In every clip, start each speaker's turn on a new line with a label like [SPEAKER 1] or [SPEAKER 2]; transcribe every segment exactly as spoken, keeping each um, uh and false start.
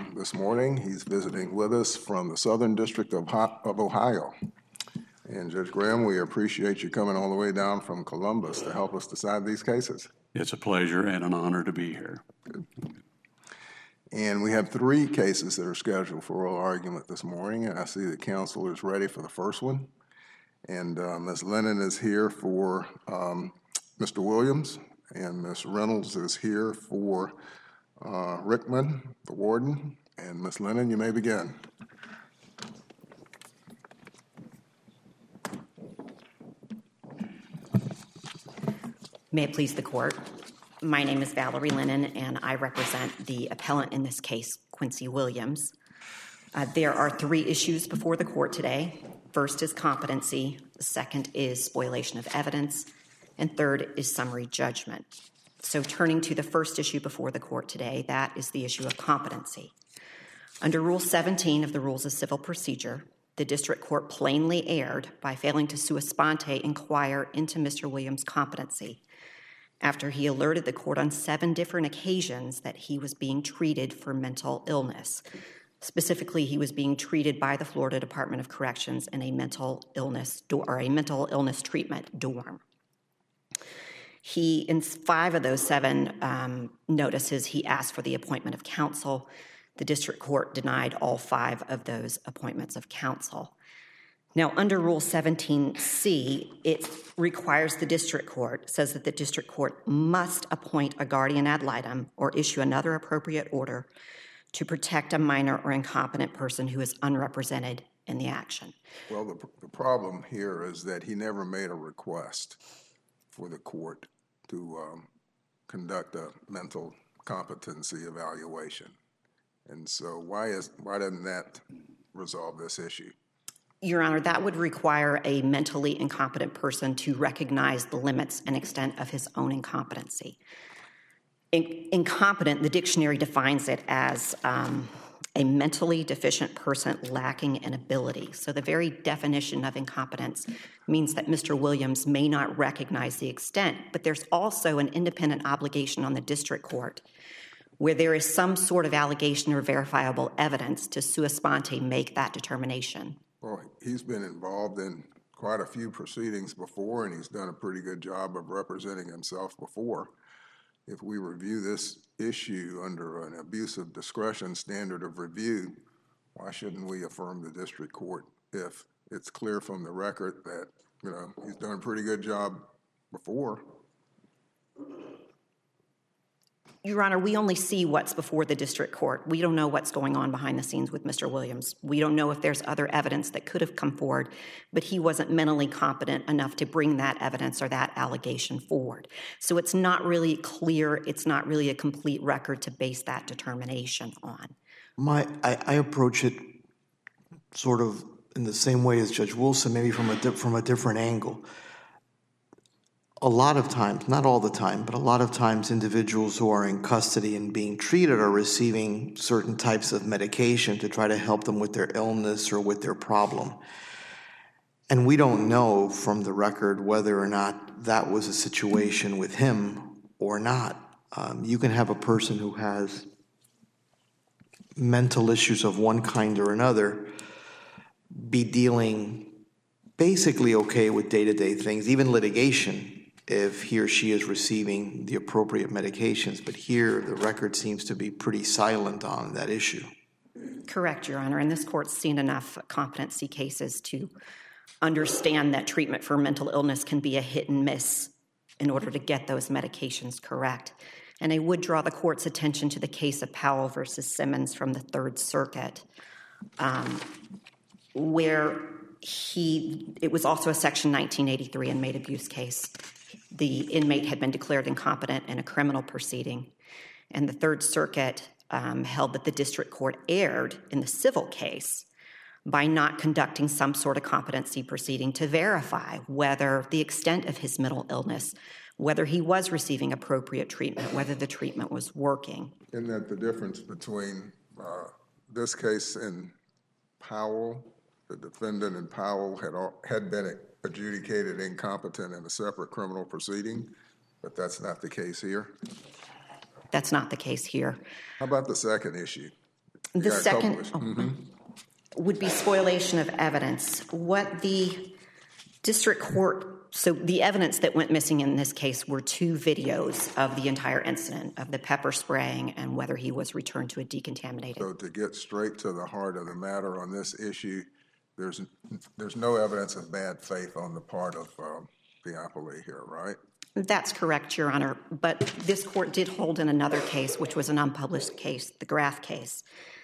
[SPEAKER 1] this morning. He's visiting with us from the Southern District of, of Ohio. And Judge Graham, we appreciate you coming all the way down from Columbus to help us decide these cases.
[SPEAKER 2] It's a pleasure and an honor to be here.
[SPEAKER 1] Good. And we have three cases that are scheduled for oral argument this morning, and I see the counsel is ready for the first one. And uh, Miz Lennon is here for um, Mister Williams, and Miz Reynolds is here for uh, Rickman, the warden. And Miz Lennon, you may begin.
[SPEAKER 3] May it please the court. My name is Valerie Lennon, and I represent the appellant in this case, Quincy Williams. Uh, there are three issues before the court today. First is competency, the second is spoliation of evidence, and third is summary judgment. So turning to the first issue before the court today, that is the issue of competency. Under Rule seventeen of the Rules of Civil Procedure, the district court plainly erred by failing to sua sponte inquire into Mister Williams' competency after he alerted the court on seven different occasions that he was being treated for mental illness. Specifically, he was being treated by the Florida Department of Corrections in a mental illness do- or a mental illness treatment dorm. He, in five of those seven um, notices, he asked for the appointment of counsel. The district court denied all five of those appointments of counsel. Now, under Rule seventeen C, it requires the district court, says that the district court must appoint a guardian ad litem or issue another appropriate order to protect a minor or incompetent person who is unrepresented in the action.
[SPEAKER 1] Well, the, the problem here is that he never made a request for the court to um, conduct a mental competency evaluation. And so why is why doesn't that resolve this issue?
[SPEAKER 3] Your Honor, that would require a mentally incompetent person to recognize the limits and extent of his own incompetency. In- incompetent, the dictionary defines it as um, a mentally deficient person lacking an ability. So the very definition of incompetence means that Mister Williams may not recognize the extent, but there's also an independent obligation on the district court where there is some sort of allegation or verifiable evidence to sua sponte make that determination.
[SPEAKER 1] Well, he's been involved in quite a few proceedings before, and he's done a pretty good job of representing himself before. If we review this issue under an abuse of discretion standard of review, why shouldn't we affirm the district court if it's clear from the record that, you know, he's done a pretty good job before?
[SPEAKER 3] Your Honor, we only see what's before the district court. We don't know what's going on behind the scenes with Mister Williams. We don't know if there's other evidence that could have come forward, but he wasn't mentally competent enough to bring that evidence or that allegation forward. So it's not really clear, it's not really a complete record to base that determination on.
[SPEAKER 4] My, I, I approach it sort of in the same way as Judge Wilson, maybe from a, di- from a different angle. A lot of times, not all the time, but a lot of times individuals who are in custody and being treated are receiving certain types of medication to try to help them with their illness or with their problem. And we don't know from the record whether or not that was a situation with him or not. Um, you can have a person who has mental issues of one kind or another be dealing basically okay with day-to-day things, even litigation, if he or she is receiving the appropriate medications. But here, the record seems to be pretty silent on that issue.
[SPEAKER 3] Correct, Your Honor, and this court's seen enough competency cases to understand that treatment for mental illness can be a hit and miss in order to get those medications correct. And I would draw the court's attention to the case of Powell versus Simmons from the Third Circuit, um, where he, it was also a Section nineteen eighty-three inmate abuse case. The inmate had been declared incompetent in a criminal proceeding, and the Third Circuit um, held that the district court erred in the civil case by not conducting some sort of competency proceeding to verify whether the extent of his mental illness, whether he was receiving appropriate treatment, whether the treatment was working.
[SPEAKER 1] Isn't that the difference between uh, this case and Powell? The defendant in Powell had all, had been adjudicated incompetent in a separate criminal proceeding, but that's not the case here?
[SPEAKER 3] That's not the case here.
[SPEAKER 1] How about the second issue? You
[SPEAKER 3] The
[SPEAKER 1] got a couple
[SPEAKER 3] second
[SPEAKER 1] of-
[SPEAKER 3] oh,
[SPEAKER 1] Mhm.
[SPEAKER 3] would be spoliation of evidence. What the district court, so the evidence that went missing in this case were two videos of the entire incident, of the pepper spraying and whether he was returned to a decontaminated.
[SPEAKER 1] So to get straight to the heart of the matter on this issue, there's, there's no evidence of bad faith on the part of um, the appellee here, right?
[SPEAKER 3] That's correct, Your Honor. But this court did hold in another case, which was an unpublished case, the Graff case,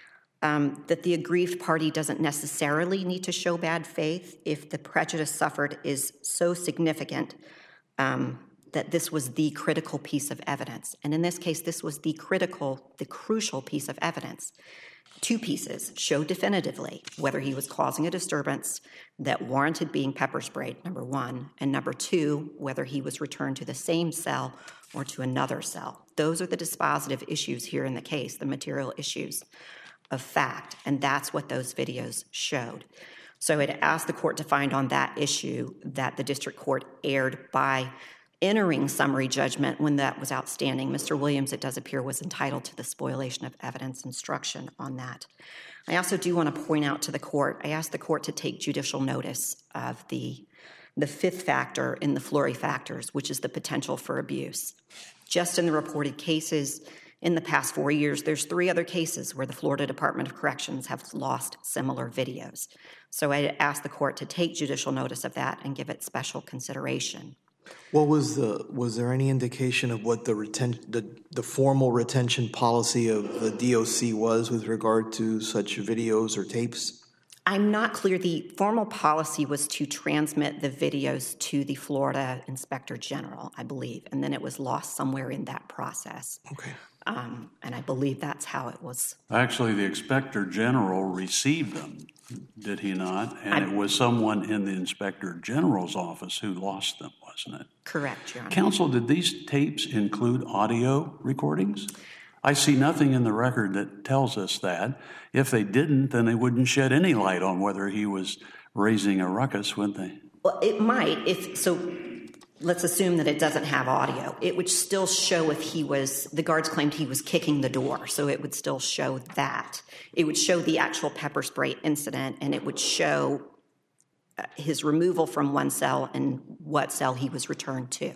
[SPEAKER 3] um, that the aggrieved party doesn't necessarily need to show bad faith if the prejudice suffered is so significant um, that this was the critical piece of evidence. And in this case, this was the critical, the crucial piece of evidence. Two pieces show definitively whether he was causing a disturbance that warranted being pepper sprayed, number one, and number two, whether he was returned to the same cell or to another cell. Those are the dispositive issues here in the case, the material issues of fact, and that's what those videos showed. So it asked the court to find on that issue that the district court erred by entering summary judgment when that was outstanding. Mister Williams, it does appear, was entitled to the spoliation of evidence instruction on that. I also do want to point out to the court, I asked the court to take judicial notice of the, the fifth factor in the Fleury factors, which is the potential for abuse. Just in the reported cases in the past four years, there's three other cases where the Florida Department of Corrections have lost similar videos. So I asked the court to take judicial notice of that and give it special consideration.
[SPEAKER 4] What was the, was there any indication of what the reten, the, the formal retention policy of the D O C was with regard to such videos or tapes?
[SPEAKER 3] I'm not clear. The formal policy was to transmit the videos to the Florida Inspector General, I believe, and then it was lost somewhere in that process.
[SPEAKER 4] Okay.
[SPEAKER 3] Um, and I believe that's how it was.
[SPEAKER 2] Actually, the Inspector General received them, did he not? And
[SPEAKER 3] I'm-
[SPEAKER 2] it was someone in the Inspector General's office who lost them, wasn't it?
[SPEAKER 3] Correct, Your Honor.
[SPEAKER 2] Counsel, did these tapes include audio recordings? I see nothing in the record that tells us that. If they didn't, then they wouldn't shed any light on whether he was raising a ruckus, would they?
[SPEAKER 3] Well, it might. If so, let's assume that it doesn't have audio. It would still show if he was, the guards claimed he was kicking the door, so it would still show that. It would show the actual pepper spray incident, and it would show uh, his removal from one cell and what cell he was returned to,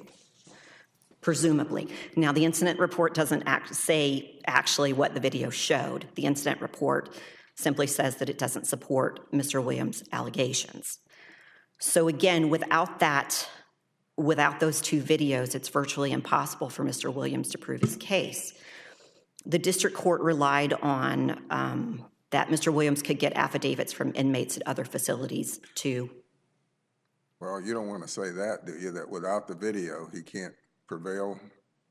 [SPEAKER 3] presumably. Now, the incident report doesn't act, say actually what the video showed. The incident report simply says that it doesn't support Mister Williams' allegations. So again, without that, without those two videos, it's virtually impossible for Mister Williams to prove his case. The district court relied on um, that Mister Williams could get affidavits from inmates at other facilities to.
[SPEAKER 1] Well, you don't want to say that, do you, that without the video, he can't prevail?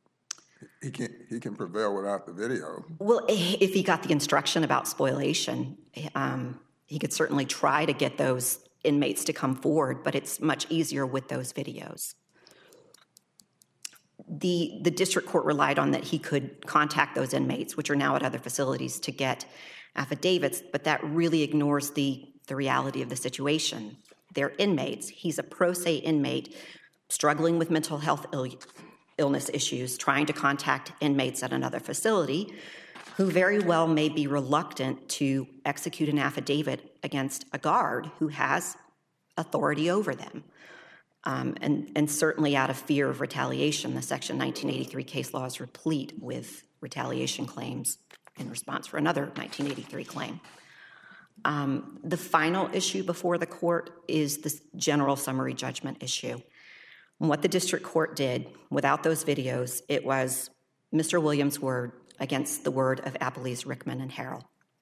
[SPEAKER 1] He can't, he can prevail without the video.
[SPEAKER 3] Well, if he got the instruction about spoliation, um, he could certainly try to get those inmates to come forward, but it's much easier with those videos. The, the district court relied on that he could contact those inmates, which are now at other facilities, to get affidavits, but that really ignores the, the reality of the situation. They're inmates. He's a pro se inmate struggling with mental health Ill, illness issues, trying to contact inmates at another facility who very well may be reluctant to execute an affidavit against a guard who has authority over them. Um, and, and certainly out of fear of retaliation, the Section nineteen eighty-three case law is replete with retaliation claims in response for another nineteen eighty-three claim. Um, the final issue before the court is this general summary judgment issue. And what the district court did without those videos, it was Mister Williams' word against the word of appellees Rickman and Harrell.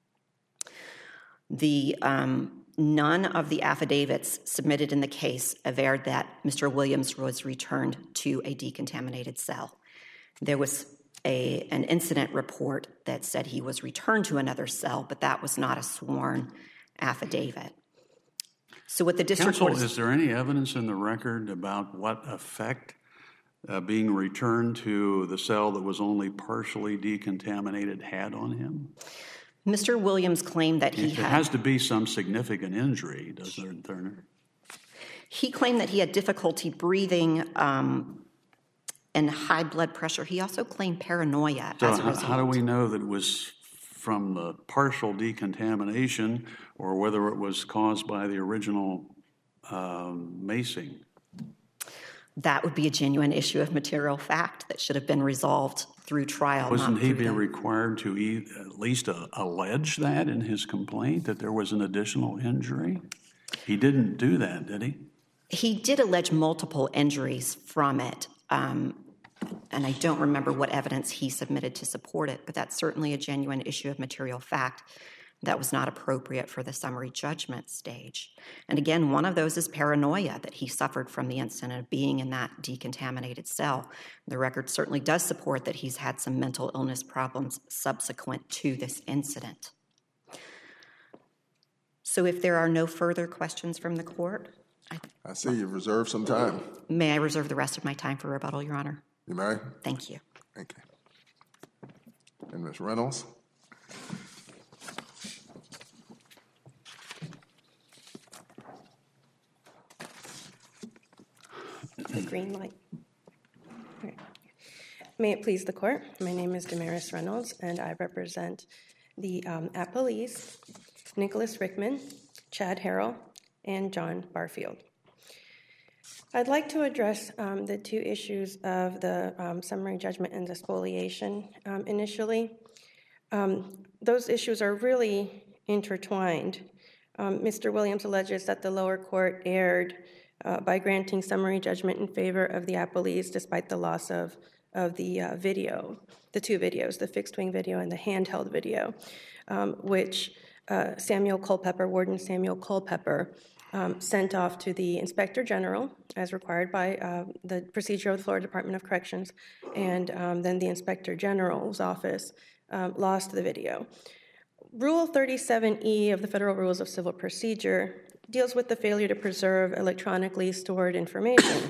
[SPEAKER 3] The um, none of the affidavits submitted in the case averred that Mister Williams was returned to a decontaminated cell. There was a, an incident report that said he was returned to another cell, but that was not a sworn affidavit. So what the district
[SPEAKER 2] Counsel,
[SPEAKER 3] court
[SPEAKER 2] is there any evidence in the record about what effect uh, being returned to the cell that was only partially decontaminated had on him?
[SPEAKER 3] Mister Williams claimed that he
[SPEAKER 2] It
[SPEAKER 3] had...
[SPEAKER 2] has to be some significant injury, doesn't there?
[SPEAKER 3] He claimed that he had difficulty breathing um, and high blood pressure. He also claimed paranoia
[SPEAKER 2] So
[SPEAKER 3] as a
[SPEAKER 2] how,
[SPEAKER 3] result.
[SPEAKER 2] how do we know that it was from the partial decontamination or whether it was caused by the original um, macing?
[SPEAKER 3] That would be a genuine issue of material fact that should have been resolved through trial.
[SPEAKER 2] Wasn't he
[SPEAKER 3] through
[SPEAKER 2] be
[SPEAKER 3] the...
[SPEAKER 2] required to e at least uh, allege that in his complaint, that there was an additional injury? He didn't do that, did he?
[SPEAKER 3] He did allege multiple injuries from it, um, and I don't remember what evidence he submitted to support it, but that's certainly a genuine issue of material fact that was not appropriate for the summary judgment stage. And again, one of those is paranoia, that he suffered from the incident of being in that decontaminated cell. The record certainly does support that he's had some mental illness problems subsequent to this incident. So if there are no further questions from the court, I,
[SPEAKER 1] I see you've reserved some time.
[SPEAKER 3] May I reserve the rest of my time for rebuttal, Your Honor?
[SPEAKER 1] You may.
[SPEAKER 3] Thank you.
[SPEAKER 1] Thank you. And Miz Reynolds?
[SPEAKER 5] The green light. All right. May it please the court, my name is Damaris Reynolds, and I represent the um, appellees, Nicholas Rickman, Chad Harrell, and John Barfield. I'd like to address um, the two issues of the um, summary judgment and the spoliation um, initially. Um, those issues are really intertwined. Um, Mister Williams alleges that the lower court erred uh, by granting summary judgment in favor of the appellees despite the loss of, of the uh, video, the two videos, the fixed-wing video and the handheld video, um, which uh, Samuel Culpepper, Warden Samuel Culpepper, um, sent off to the Inspector General as required by uh, the procedure of the Florida Department of Corrections, and um, then the Inspector General's office um, lost the video. Rule thirty-seven E of the Federal Rules of Civil Procedure deals with the failure to preserve electronically stored information.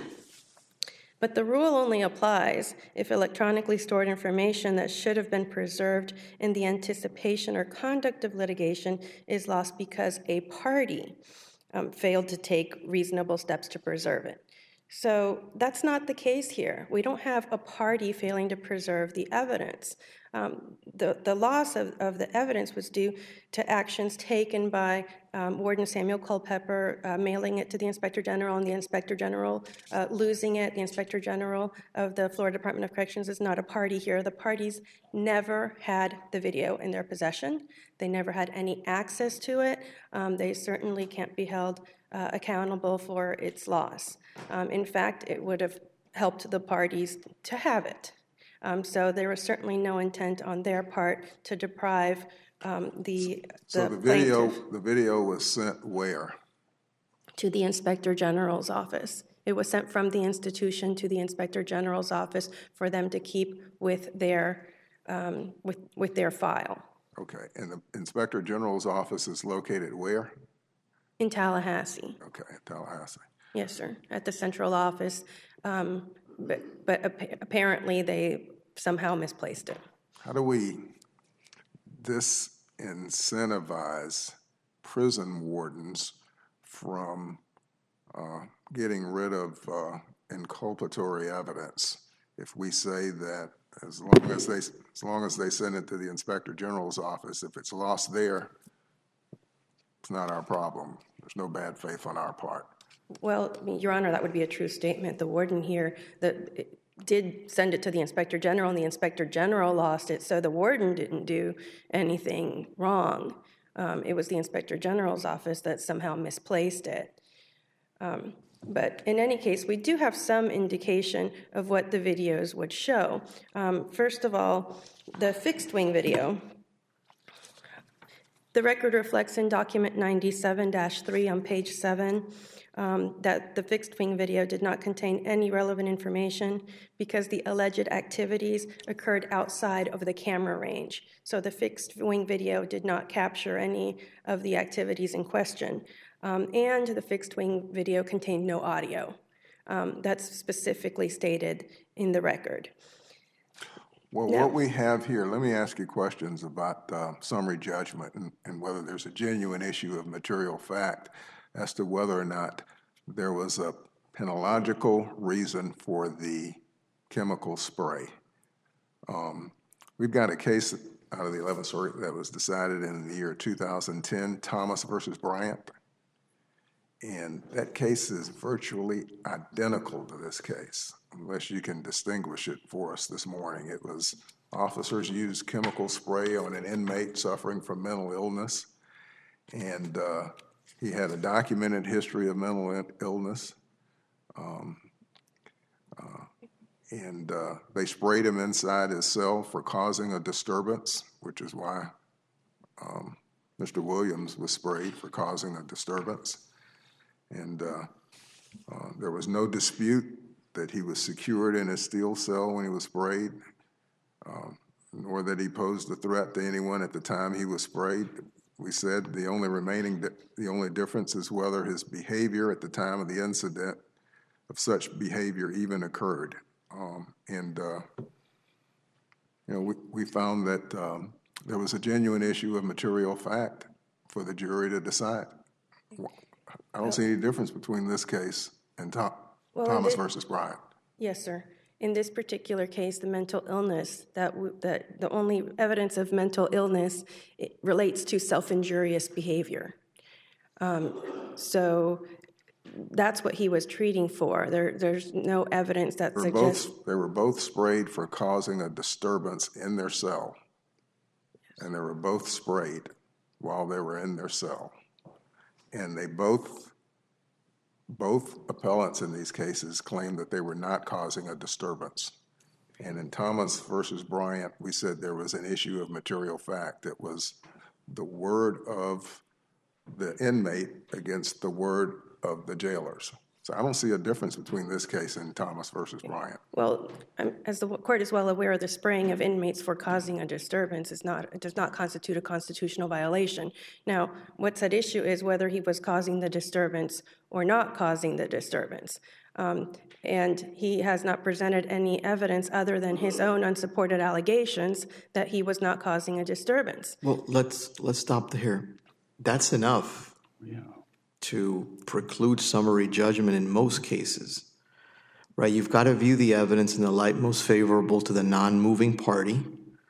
[SPEAKER 5] But the rule only applies if electronically stored information that should have been preserved in the anticipation or conduct of litigation is lost because a party um, failed to take reasonable steps to preserve it. So that's not the case here. We don't have a party failing to preserve the evidence. Um, the, the loss of, of the evidence was due to actions taken by um, Warden Samuel Culpepper uh, mailing it to the Inspector General, and the Inspector General uh, losing it. The Inspector General of the Florida Department of Corrections is not a party here. The parties never had the video in their possession. They never had any access to it. Um, they certainly can't be held uh, accountable for its loss. Um, in fact, it would have helped the parties to have it. Um, so there was certainly no intent on their part to deprive um, the, the
[SPEAKER 1] So the video,
[SPEAKER 5] plaintiff
[SPEAKER 1] the video was sent where?
[SPEAKER 5] to the Inspector General's office. It was sent from the institution to the Inspector General's office for them to keep with their um, with with their file.
[SPEAKER 1] Okay, and the Inspector General's office is located where?
[SPEAKER 5] In Tallahassee.
[SPEAKER 1] Okay, Tallahassee.
[SPEAKER 5] Yes, sir, at the central office. Um, but but ap- apparently they somehow misplaced it.
[SPEAKER 1] How do we disincentivize prison wardens from uh, getting rid of uh, inculpatory evidence if we say that as long as they as long as they send it to the Inspector General's office, if it's lost there, it's not our problem. There's no bad faith on our part.
[SPEAKER 5] Well, Your Honor, that would be a true statement. The warden here that did send it to the Inspector General, and the Inspector General lost it, so the warden didn't do anything wrong. Um, it was the Inspector General's office that somehow misplaced it. Um, but in any case, we do have some indication of what the videos would show. Um, first of all, the fixed-wing video. The record reflects in document ninety-seven dash three on page seven um, that the fixed-wing video did not contain any relevant information because the alleged activities occurred outside of the camera range. So the fixed-wing video did not capture any of the activities in question. Um, and the fixed-wing video contained no audio. Um, that's specifically stated in the record.
[SPEAKER 1] Well,
[SPEAKER 5] Now,
[SPEAKER 1] what we have here, let me ask you questions about uh, summary judgment and, and whether there's a genuine issue of material fact as to whether or not there was a penological reason for the chemical spray. Um, we've got a case out of the eleventh Circuit that was decided in the year two thousand ten, Thomas versus Bryant. And that case is virtually identical to this case, unless you can distinguish it for us this morning. It was officers used chemical spray on an inmate suffering from mental illness, and uh, he had a documented history of mental illness. Um, uh, and uh, they sprayed him inside his cell for causing a disturbance, which is why um, Mister Williams was sprayed for causing a disturbance. And uh, uh, there was no dispute that he was secured in his steel cell when he was sprayed, uh, nor that he posed a threat to anyone at the time he was sprayed. We said the only remaining, di the only difference is whether his behavior at the time of the incident of such behavior even occurred. Um, and, uh, you know, we, we found that um, there was a genuine issue of material fact for the jury to decide. I don't see any difference between this case and Tom, well, Thomas this, versus Bryant.
[SPEAKER 5] Yes, sir. In this particular case, the mental illness, that, w that the only evidence of mental illness it relates to self-injurious behavior. Um, so that's what he was treating for. There, there's no evidence that
[SPEAKER 1] they suggests... Both, they were both sprayed for causing a disturbance in their cell. Yes. And they were both sprayed while they were in their cell. And they both, both appellants in these cases claimed that they were not causing a disturbance. And in Thomas versus Bryant, we said there was an issue of material fact. It was the word of the inmate against the word of the jailers. So I don't see a difference between this case and Thomas versus Bryant.
[SPEAKER 5] Well, um, as the court is well aware, the spraying of inmates for causing a disturbance is not, it does not constitute a constitutional violation. Now, what's at issue is whether he was causing the disturbance or not causing the disturbance. Um, and he has not presented any evidence other than his own unsupported allegations that he was not causing a disturbance.
[SPEAKER 4] Well, let's, let's stop here. That's enough.
[SPEAKER 2] Yeah.
[SPEAKER 4] To preclude summary judgment in most cases, right? You've got to view the evidence in the light most favorable to the non-moving party.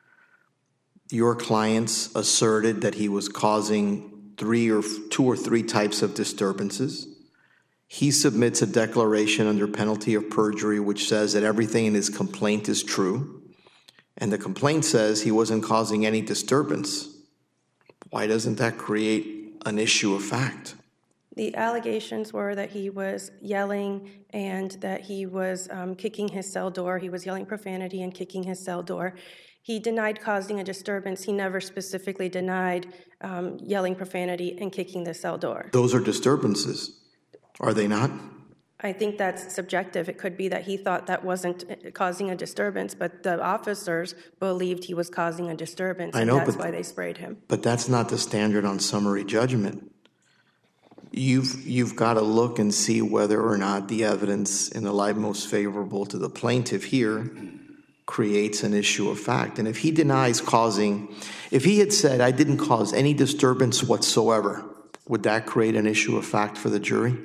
[SPEAKER 4] Your clients asserted that he was causing three or two or three types of disturbances. He submits a declaration under penalty of perjury which says that everything in his complaint is true. And the complaint says he wasn't causing any disturbance. Why doesn't that create an issue of fact?
[SPEAKER 5] The allegations were that he was yelling and that he was um, kicking his cell door. He was yelling profanity and kicking his cell door. He denied causing a disturbance. He never specifically denied um, yelling profanity and kicking the cell door.
[SPEAKER 4] Those are disturbances, are they not?
[SPEAKER 5] I think that's subjective. It could be that he thought that wasn't causing a disturbance, but the officers believed he was causing a disturbance,
[SPEAKER 4] I know,
[SPEAKER 5] and that's
[SPEAKER 4] but,
[SPEAKER 5] why they sprayed him.
[SPEAKER 4] But that's not the standard on summary judgment. You've, you've got to look and see whether or not the evidence in the light most favorable to the plaintiff here creates an issue of fact. And if he denies causing, if he had said, I didn't cause any disturbance whatsoever, would that create an issue of fact for the jury?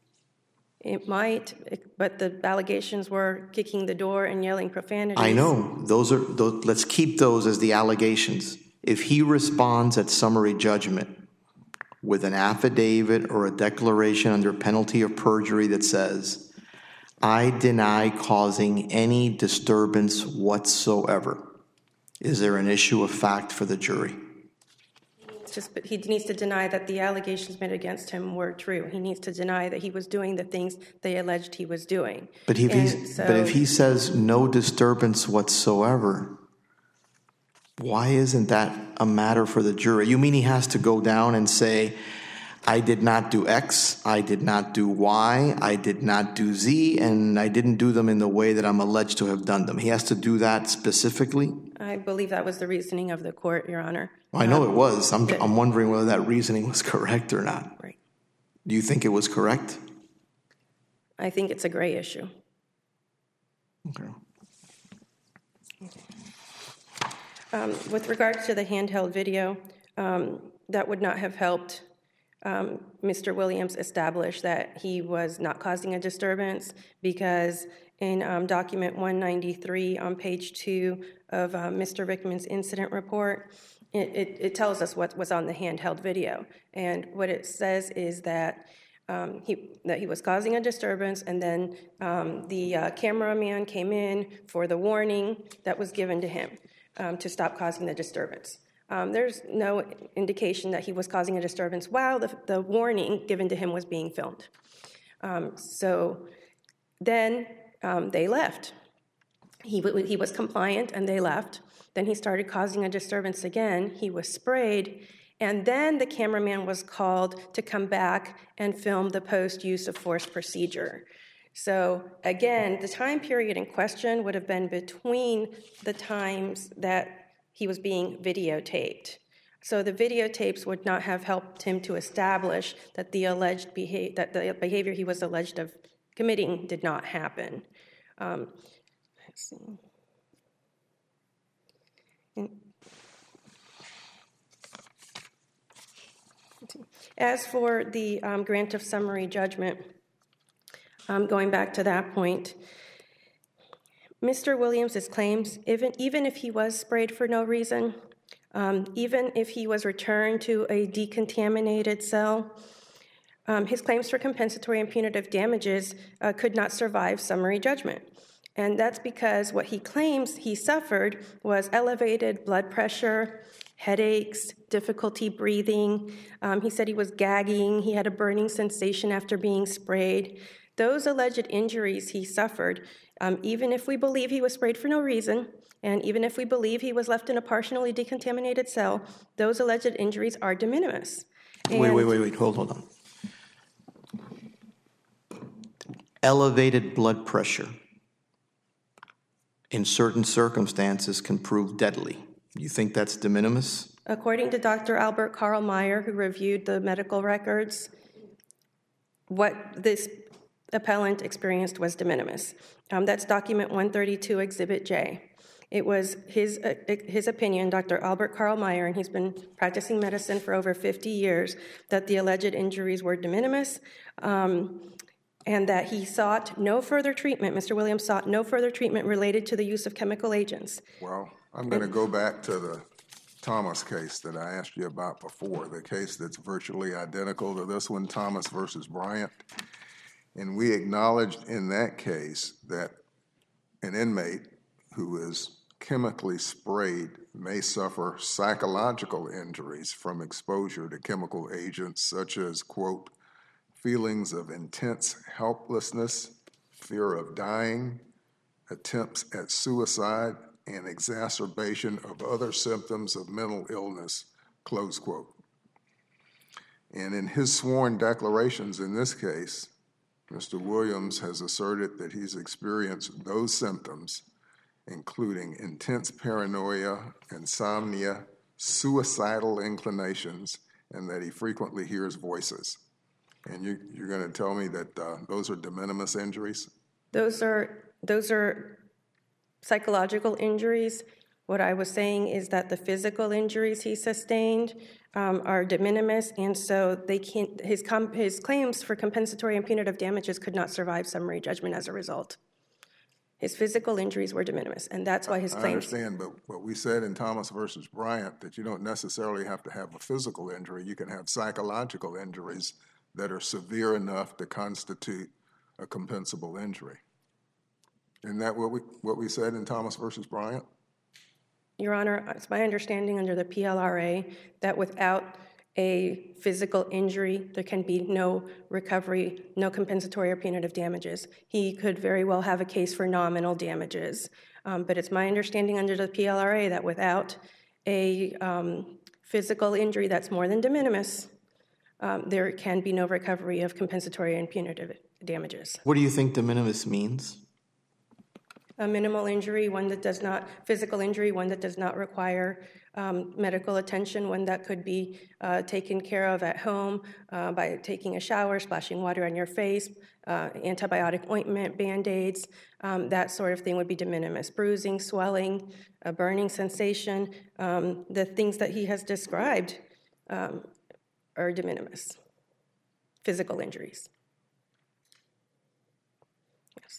[SPEAKER 5] It might, but the allegations were kicking the door and yelling profanity.
[SPEAKER 4] I know. Those are, those, let's keep those as the allegations. If he responds at summary judgment with an affidavit or a declaration under penalty of perjury that says, I deny causing any disturbance whatsoever, is there an issue of fact for the jury?
[SPEAKER 5] It's just, but he needs to deny that the allegations made against him were true. He needs to deny that he was doing the things they alleged he was doing.
[SPEAKER 4] But if, he's, so, but if he says no disturbance whatsoever, why isn't that a matter for the jury? You mean he has to go down and say, I did not do X, I did not do Y, I did not do Z, and I didn't do them in the way that I'm alleged to have done them. He has to do that specifically?
[SPEAKER 5] I believe that was the reasoning of the court, Your Honor.
[SPEAKER 4] Well, I know um, it was. I'm, the, I'm wondering whether that reasoning was correct or not.
[SPEAKER 5] Right.
[SPEAKER 4] Do you think it was correct?
[SPEAKER 5] I think it's a gray issue.
[SPEAKER 4] Okay.
[SPEAKER 5] Um, with regards to the handheld video, um, that would not have helped um, Mister Williams establish that he was not causing a disturbance, because in um, document one ninety-three on page two of uh, Mister Rickman's incident report. It, it, it tells us what was on the handheld video. And what it says is that um, he, that he was causing a disturbance, and then um, the uh, cameraman came in for the warning that was given to him um, to stop causing the disturbance. Um, there's no indication that he was causing a disturbance while the, the warning given to him was being filmed. Um, so then um, they left. He, w- he was compliant and they left. Then he started causing a disturbance again. He was sprayed. And then the cameraman was called to come back and film the post-use of force procedure. So again, the time period in question would have been between the times that he was being videotaped. So the videotapes would not have helped him to establish that the alleged behavior, that the behavior he was alleged of committing did not happen. Um, let's see. And as for the um, grant of summary judgment, um, going back to that point, Mister Williams' claims, even, even if he was sprayed for no reason, um, even if he was returned to a decontaminated cell, um, his claims for compensatory and punitive damages uh, could not survive summary judgment. And that's because what he claims he suffered was elevated blood pressure, headaches, difficulty breathing. Um, he said he was gagging. He had a burning sensation after being sprayed. Those alleged injuries he suffered, um, even if we believe he was sprayed for no reason, and even if we believe he was left in a partially decontaminated cell, those alleged injuries are de minimis. And
[SPEAKER 4] wait, wait, wait, wait, hold, hold on. Elevated blood pressure in certain circumstances can prove deadly. You think that's de minimis?
[SPEAKER 5] According to Doctor Albert Karl Meyer, who reviewed the medical records, what this appellant experienced was de minimis. Um, that's document one thirty-two, Exhibit J. It was his, uh, his opinion, Doctor Albert Karl Meyer, and he's been practicing medicine for over fifty years, that the alleged injuries were de minimis, um, and that he sought no further treatment. Mister Williams sought no further treatment related to the use of chemical agents.
[SPEAKER 1] Well, I'm going to go back to the Thomas case that I asked you about before, the case that's virtually identical to this one, Thomas versus Bryant. And we acknowledged in that case that an inmate who is chemically sprayed may suffer psychological injuries from exposure to chemical agents such as, quote, feelings of intense helplessness, fear of dying, attempts at suicide, and exacerbation of other symptoms of mental illness, close quote. And in his sworn declarations in this case, Mister Williams has asserted that he's experienced those symptoms, including intense paranoia, insomnia, suicidal inclinations, and that he frequently hears voices. And you, you're going to tell me that uh, those are de minimis injuries?
[SPEAKER 5] Those are those are psychological injuries. What I was saying is that the physical injuries he sustained um, are de minimis, and so they can't. His com- his claims for compensatory and punitive damages could not survive summary judgment as a result. His physical injuries were de minimis, and that's why his
[SPEAKER 1] I
[SPEAKER 5] claims.
[SPEAKER 1] understand, but what we said in Thomas versus Bryant, that you don't necessarily have to have a physical injury. You can have psychological injuries that are severe enough to constitute a compensable injury. Isn't that what we what we said in Thomas versus Bryant?
[SPEAKER 5] Your Honor, it's my understanding under the P L R A that without a physical injury, there can be no recovery, no compensatory or punitive damages. He could very well have a case for nominal damages. Um, but it's my understanding under the P L R A that without a um, physical injury that's more than de minimis, um, there can be no recovery of compensatory and punitive damages.
[SPEAKER 4] What do you think de minimis means?
[SPEAKER 5] A minimal injury, one that does not, physical injury, one that does not require um, medical attention, one that could be uh, taken care of at home uh, by taking a shower, splashing water on your face, uh, antibiotic ointment, Band-Aids, um, that sort of thing would be de minimis. Bruising, swelling, a burning sensation, um, the things that he has described um, are de minimis, physical injuries. Yes.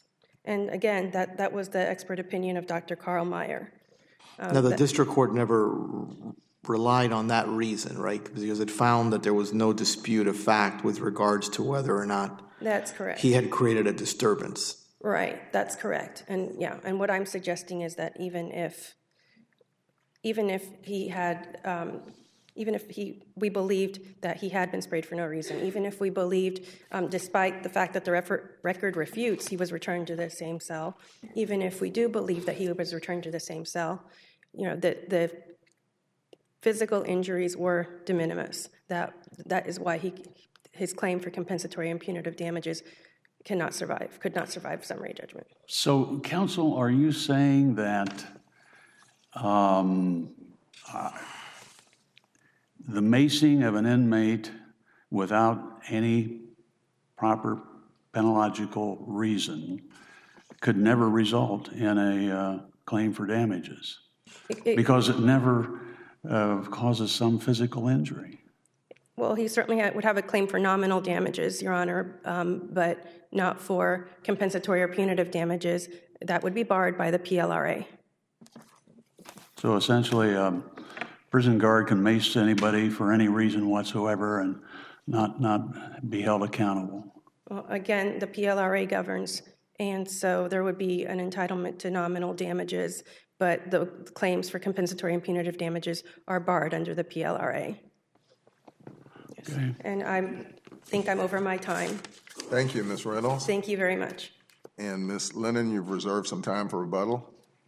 [SPEAKER 5] And again, that, that was the expert opinion of Doctor Carl Meyer. Um,
[SPEAKER 4] now, the
[SPEAKER 5] that,
[SPEAKER 4] district court never relied on that reason, right? Because it found that there was no dispute of fact with regards to whether or not
[SPEAKER 5] that's correct.
[SPEAKER 4] he had created a disturbance.
[SPEAKER 5] Right, that's correct. And yeah, and what I'm suggesting is that even if, even if he had, um, even if he, we believed that he had been sprayed for no reason, even if we believed, um, despite the fact that the refer- record refutes, he was returned to the same cell, even if we do believe that he was returned to the same cell, you know, the the physical injuries were de minimis. That that is why he, his claim for compensatory and punitive damages cannot survive, could not survive summary judgment.
[SPEAKER 2] So, counsel, are you saying that um, uh, the macing of an inmate without any proper penological reason could never result in a uh, claim for damages?
[SPEAKER 5] It, it,
[SPEAKER 2] Because it never uh, causes some physical injury.
[SPEAKER 5] Well, he certainly ha- would have a claim for nominal damages, Your Honor, um, but not for compensatory or punitive damages. That would be barred by the P L R A.
[SPEAKER 2] So essentially, a um, prison guard can mace anybody for any reason whatsoever and not, not be held accountable.
[SPEAKER 5] Well, again, the P L R A governs, and so there would be an entitlement to nominal damages, but the claims for compensatory and punitive damages are barred under the P L R A.
[SPEAKER 2] Okay.
[SPEAKER 5] And I think I'm over my time.
[SPEAKER 1] Thank you, Miz Reynolds.
[SPEAKER 5] Thank you very much.
[SPEAKER 1] And Miz Lennon, you've reserved some time for rebuttal.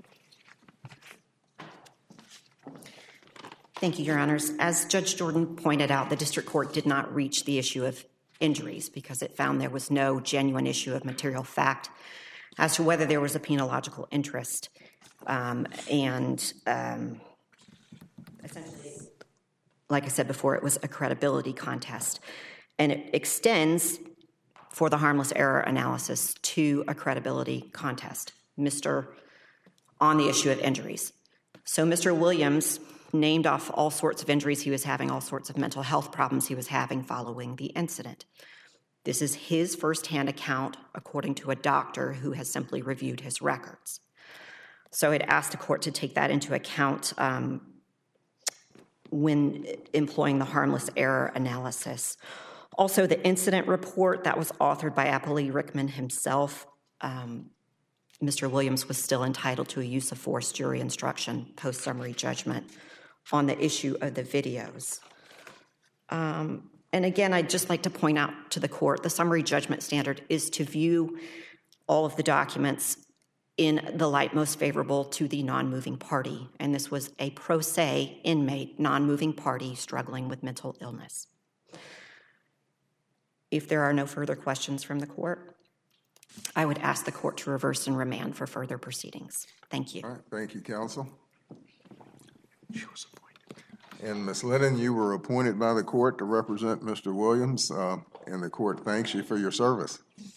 [SPEAKER 3] Thank you, Your Honors. As Judge Jordan pointed out, the district court did not reach the issue of injuries because it found there was no genuine issue of material fact as to whether there was a penological interest. Um, and um, essentially, like I said before, it was a credibility contest. And it extends for the harmless error analysis to a credibility contest, Mister on the issue of injuries. So Mister Williams named off all sorts of injuries he was having, all sorts of mental health problems he was having following the incident. This is his firsthand account, according to a doctor who has simply reviewed his records. So it asked the court to take that into account um, when employing the harmless error analysis. Also, the incident report that was authored by Applee Rickman himself, um, Mister Williams was still entitled to a use of force jury instruction post-summary judgment on the issue of the videos. Um, and again, I'd just like to point out to the court, the summary judgment standard is to view all of the documents in the light most favorable to the non-moving party. And this was a pro se inmate, non-moving party struggling with mental illness. If there are no further questions from the court, I would ask the court to reverse and remand for further proceedings. Thank you.
[SPEAKER 1] All right, thank you, counsel. She was appointed. And Miz Lennon, you were appointed by the court to represent Mister Williams, uh, and the court thanks you for your service.